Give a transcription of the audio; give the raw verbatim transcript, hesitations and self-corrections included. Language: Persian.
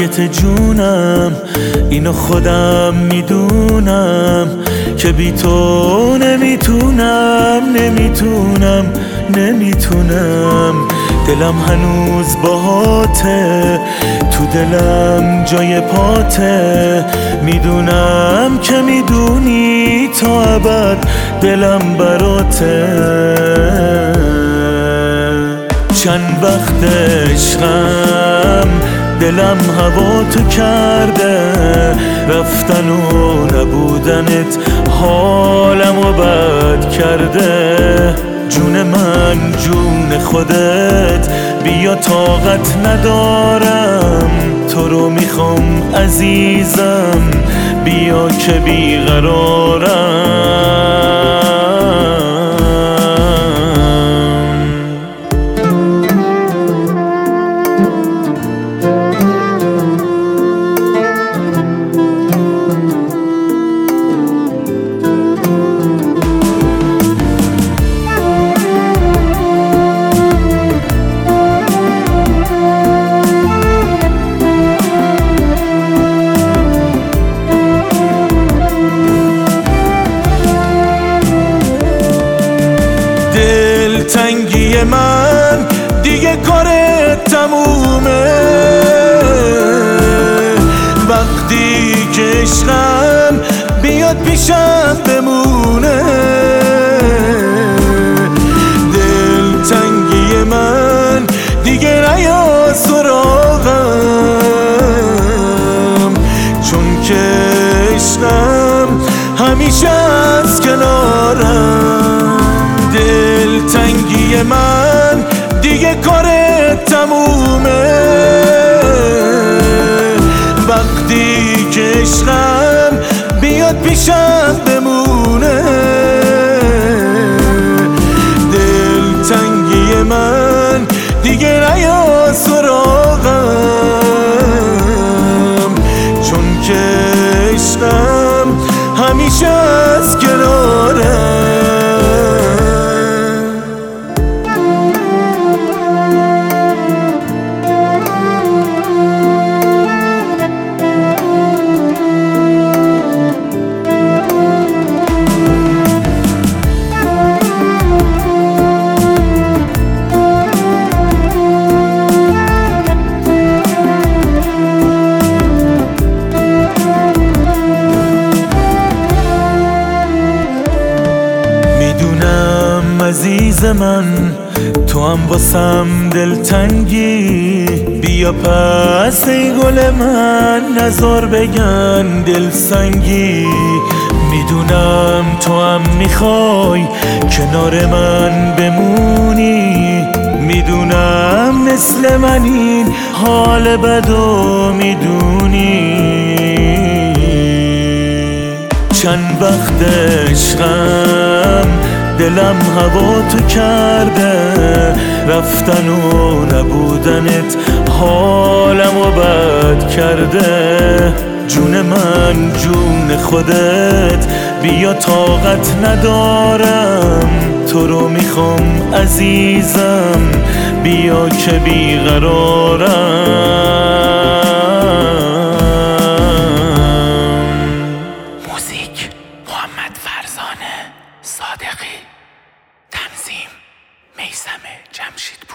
مرگت جونم، اینو خودم میدونم که بی تو نمیتونم نمیتونم نمیتونم. دلم هنوز باهاته، تو دلم جای پاته، میدونم که میدونی تا ابد دلم براته. چند وقت عشقم دلم هوا تو کرده، رفتن و نبودنت حالمو بد کرده. جون من جون خودت، بیا طاقت ندارم، تو رو میخوام عزیزم، بیا که بیقرارم. دلتنگی من دیگه کارت تمومه، وقتی که عشقم بیاد پیشم بمونه. دلتنگی من دیگه نیا سراغم، چون که عشقم همیشه از کنارم. دلتنگی من دیگه کارت تمومه، وقتی که عشقم بیاد پیشم بمونه. دلتنگی من دیگه نیا سراغم، چون که عشقم همیشه از کنارم. عزیز من تو هم واسم دلتنگی، بیا پس ای گل من نزار بگن دلسنگی. میدونم تو هم میخوای کنار من بمونی، میدونم مثل من این حال بدو میدونی. چند وقت عشقم دلم هوا تو کرده، رفتن و نبودنت حالمو بد کرده. جون من جون خودت، بیا طاقت ندارم، تو رو میخوام عزیزم، بیا که بیقرارم. موزیک محمد فرزانه صادقی، تنظیم میثم جمشید.